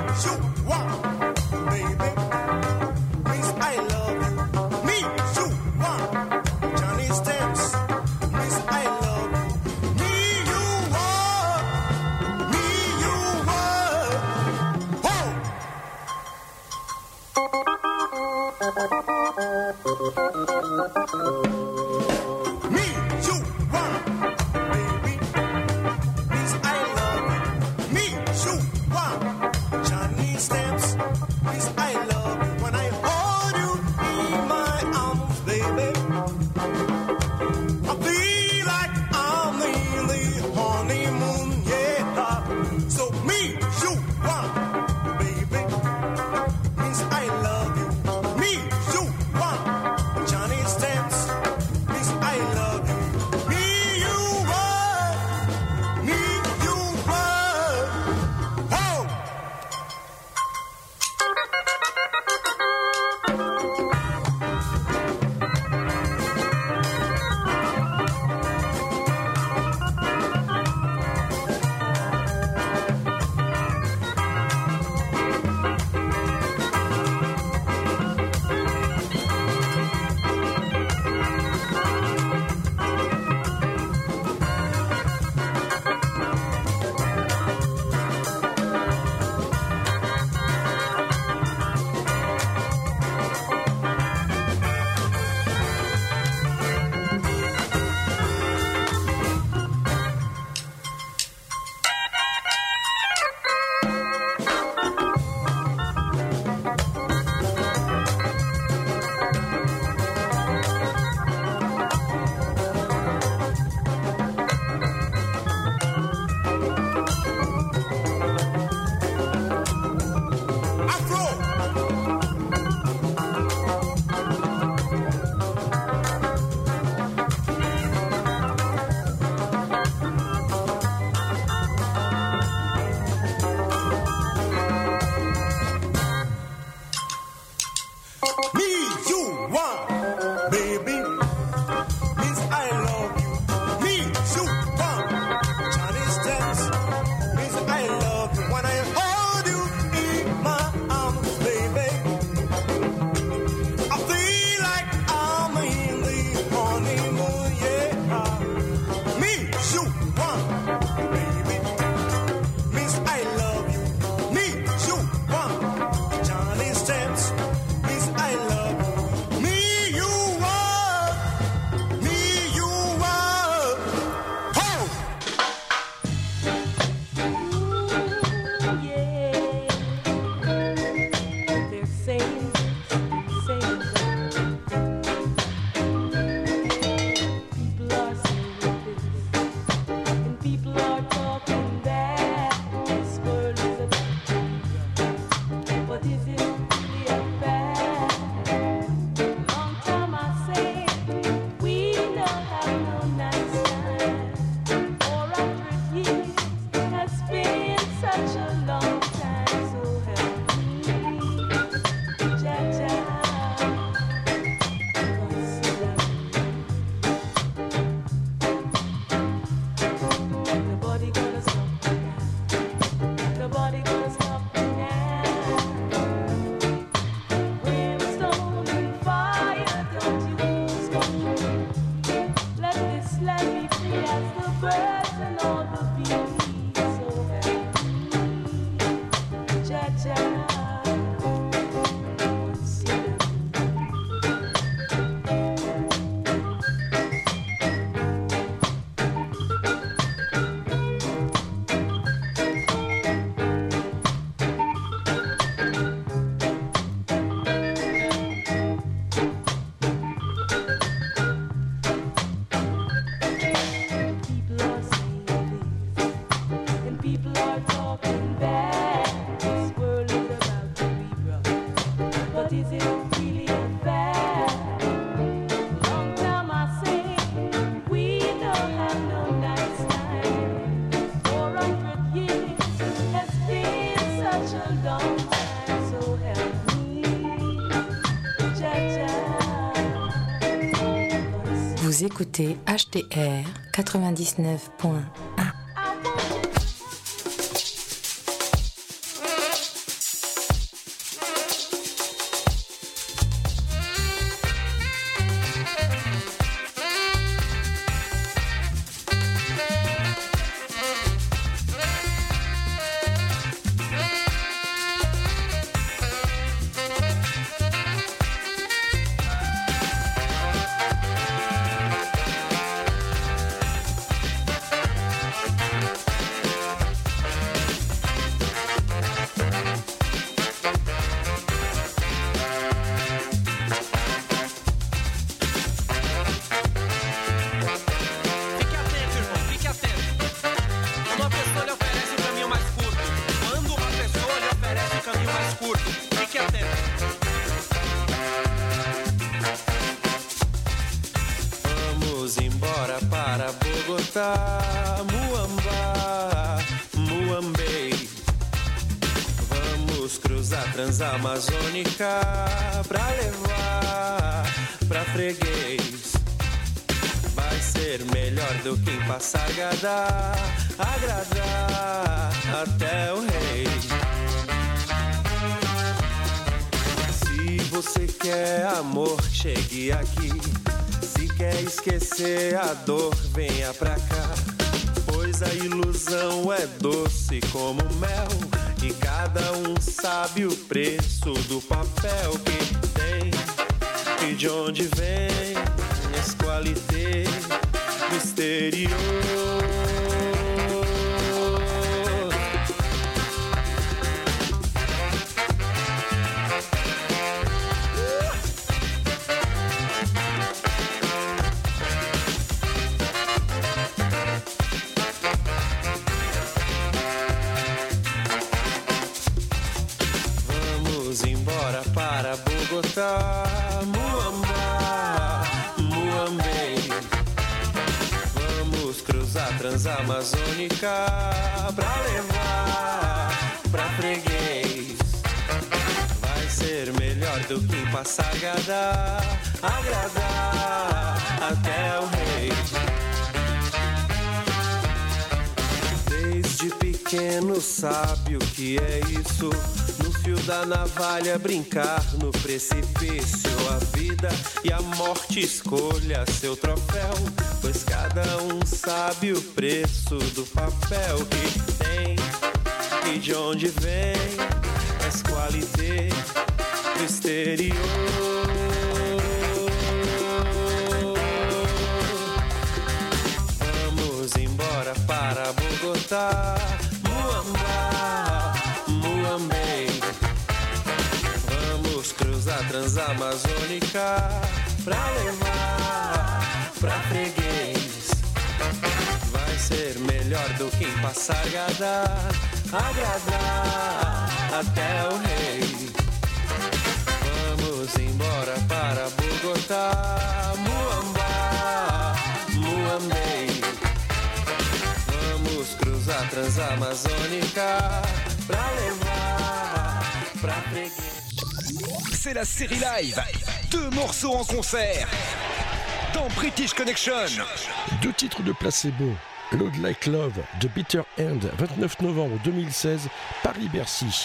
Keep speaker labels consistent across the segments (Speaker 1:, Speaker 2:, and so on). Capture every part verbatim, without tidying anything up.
Speaker 1: Vous écoutez H T R quatre-vingt-dix-neuf point un.
Speaker 2: Bogotá, Muamba, Muambei. Vamos cruzar Transamazônica pra levar pra freguês. Vai ser melhor do que em Passargada, agradar até o rei. Se você quer amor, chegue aqui. Se quer esquecer a dor, venha pra cá. Pois a ilusão é doce como mel, e cada um sabe o preço do papel que tem e de onde vem esse qualité do exterior. Para Bogotá, Muamba, Muambei. Vamos cruzar Transamazônica pra levar pra freguês. Vai ser melhor do que em Passargada, agradar até o rei. Desde pequeno sabe o que é isso. No fio da navalha brincar no precipício. A vida e a morte escolha seu troféu, pois cada um sabe o preço do papel que tem e de onde vem essa qualité do exterior. Vamos embora para Bogotá, Muamba, Muambei. Vamos cruzar Transamazônica pra levar pra freguês. Vai ser melhor do que em Passargada, agradar até o rei. Vamos embora para Bogotá, Muamba, Muambei. Vamos cruzar Transamazônica pra levar pra freguês.
Speaker 3: C'est la série live, deux morceaux en concert dans British Connection.
Speaker 4: Deux titres de Placebo, Load Like Love de Bitter End, vingt-neuf novembre deux mille seize, Paris-Bercy.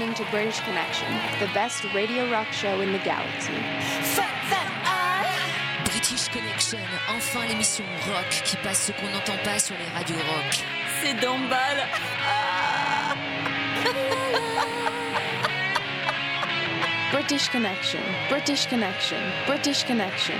Speaker 5: listening to British Connection, the best radio rock show in the galaxy.
Speaker 6: British Connection, enfin l'émission rock qui passe ce qu'on n'entend pas sur les radios rock.
Speaker 7: C'est Dombal. Ah.
Speaker 5: British Connection, British Connection, British Connection.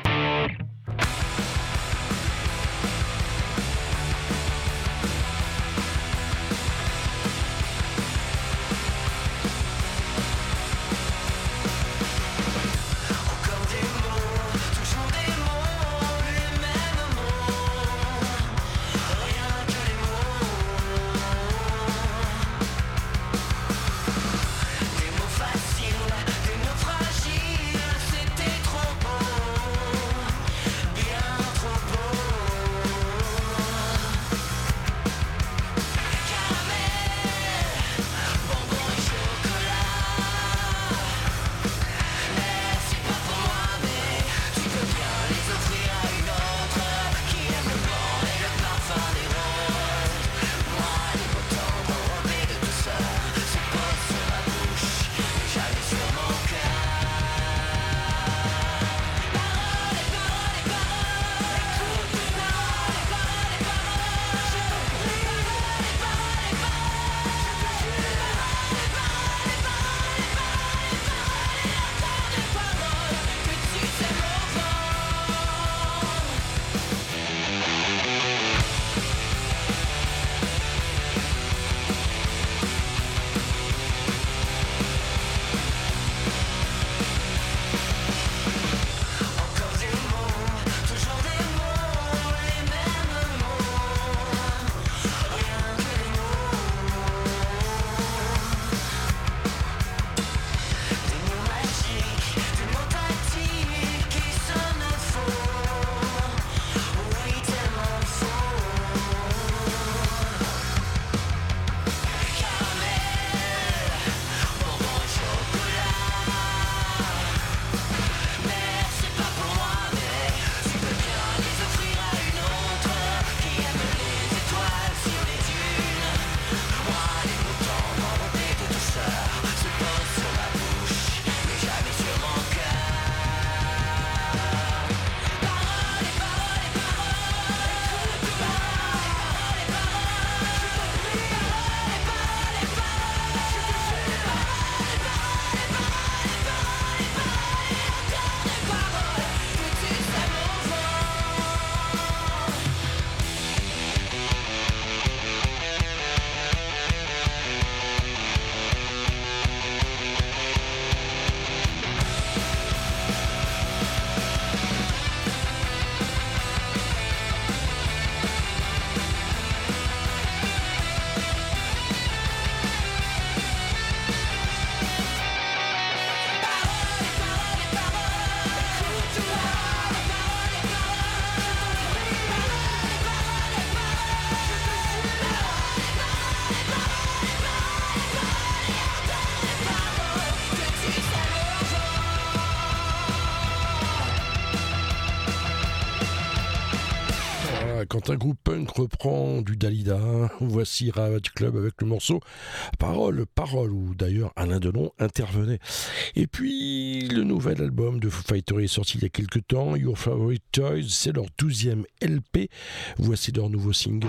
Speaker 4: Quand un groupe punk reprend du Dalida, voici Ravage Club avec le morceau Parole, Parole, où d'ailleurs Alain Delon intervenait. Et puis, le nouvel album de Foo Fighters est sorti il y a quelques temps, Your Favorite Toys, c'est leur douzième L P. Voici leur nouveau single,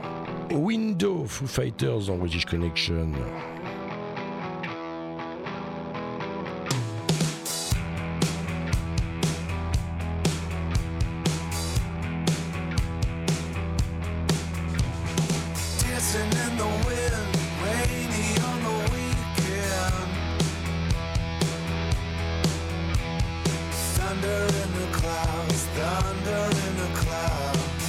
Speaker 4: Window, Foo Fighters dans British Connection.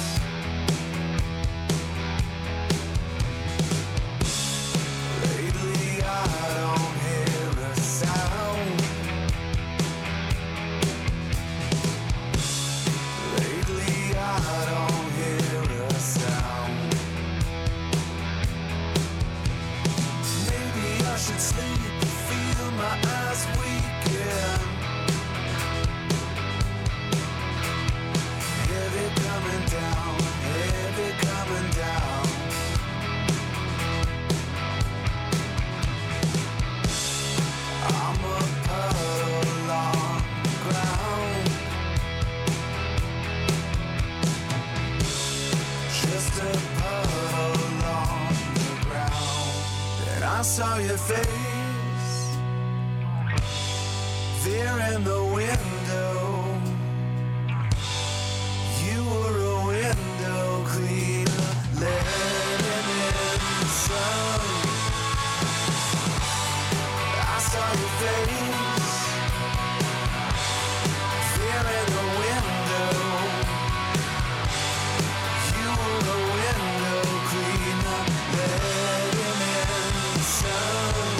Speaker 8: Lately
Speaker 2: your face there in the window. You were a window cleaner, letting in the sun. I saw your face there in the window. You were a window cleaner, letting in the sun.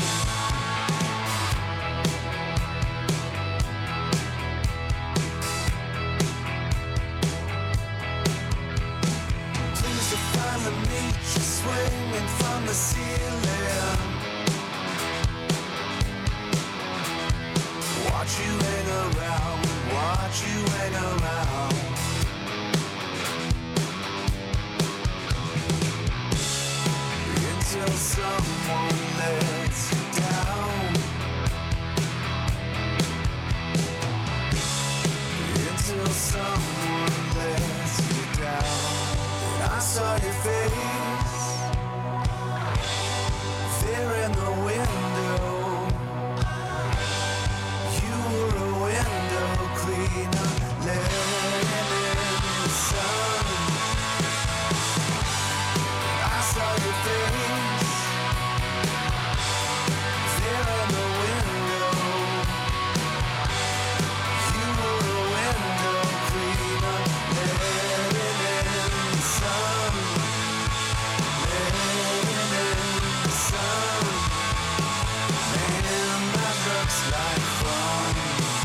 Speaker 2: Pleased to finally meet you swinging from the ceiling. Watch you hang around, watch you hang around. Until someone lets you down. Until someone lets you down. And I saw your face there in the window. You were a window cleaner, letting in the sun. I saw your face there in the window. You were a window cleaner, letting in the sun. Letting in the sun. Man, that looks like fun.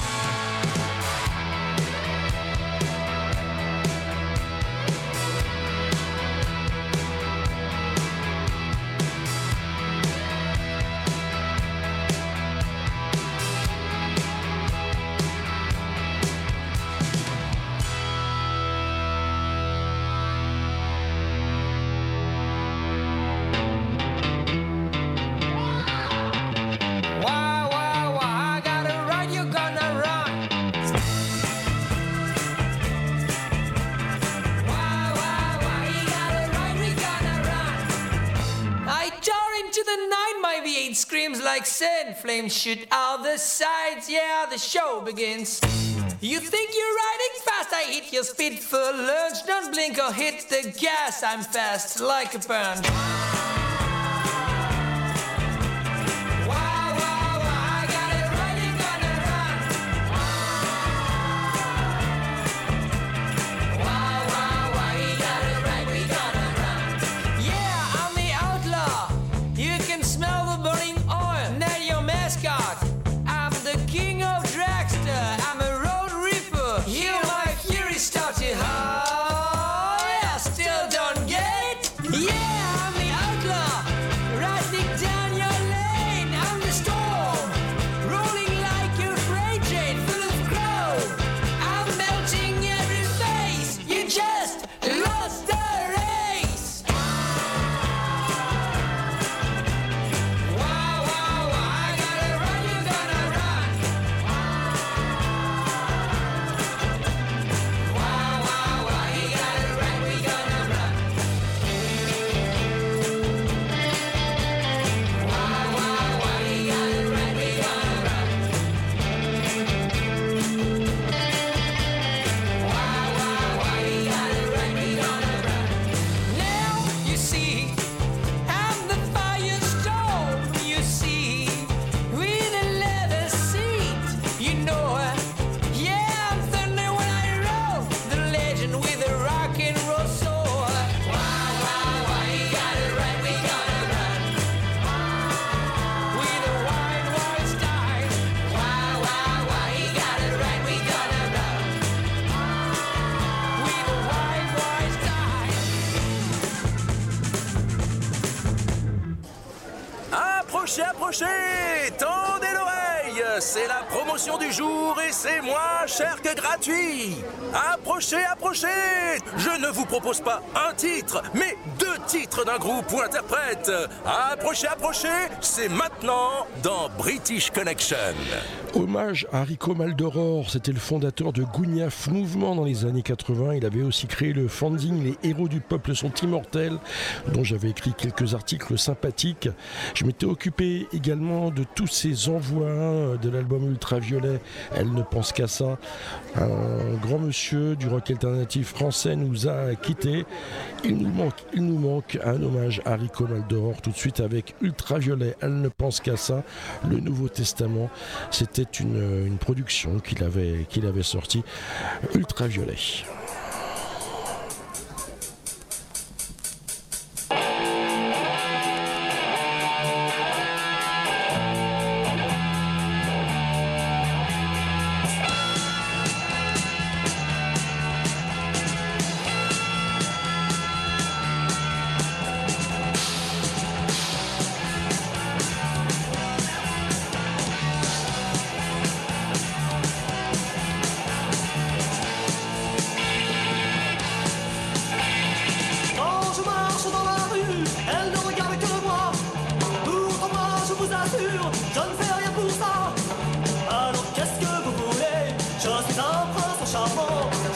Speaker 8: Why, why, why? I gotta run, you gonna run. Why, why, why? You gotta run, we gonna run. I tore into the night, my V eight screams like sin. Flames shoot out the sides, yeah, the show begins. You think you're riding fast, I hit your speed for lunch. Don't blink or hit the gas, I'm fast like a punch. Why, why, why? I gotta run, you gonna run. Why, why, why? You gotta run, we gonna run. Yeah, I'm the outlaw. You can smell the burning oil. Now your mascot. I'm the king of dragster. I'm a road reaper. Hear my fury start to howl. Yeah, still don't get it? Yeah, I'm the outlaw. Riding down your lane. I'm the storm. Rolling like a freight train full of chrome. I'm melting every face. You just lost the race. Why, why, why? I gotta run, you gonna run. Why, why, why? You gotta run, we gonna run. Why, why, why? You gotta run, we gonna run. Why, why, why? You gotta run, we gonna run. Now you see, I'm the firestorm. You see, with a leather seat. You know it. Yeah, I'm thunder when I roll. The legend with a rock and roll sword. Why, why, why? You gotta run, we gonna run. With a wide, wide style. Why, why, why? You gotta run, we gonna run. With a wide, wide style.
Speaker 3: Approchez, approchez, tendez l'oreille, c'est la promotion du jour et c'est moins cher que gratuit. Approchez, approchez, je ne vous propose pas un titre, mais deux titres d'un groupe ou interprète. Approchez, approchez, c'est maintenant dans British Connection.
Speaker 4: Hommage à Rico Maldoror, c'était le fondateur de Gougnaf Mouvement dans les années quatre-vingts. Il avait aussi créé le fanzine Les Héros du Peuple sont immortels, dont j'avais écrit quelques articles sympathiques. Je m'étais occupé également de tous ces envois de l'album Ultraviolet, Elle ne pense qu'à ça. Un grand monsieur du rock alternatif français nous a quittés. Il nous manque, il nous manque un hommage à Rico Maldoror tout de suite avec Ultraviolet, Elle ne pense qu'à ça, le Nouveau Testament. C'était une, une production qu'il avait, qu'il avait sortie, Ultraviolet.
Speaker 9: Je suis un prince charmant.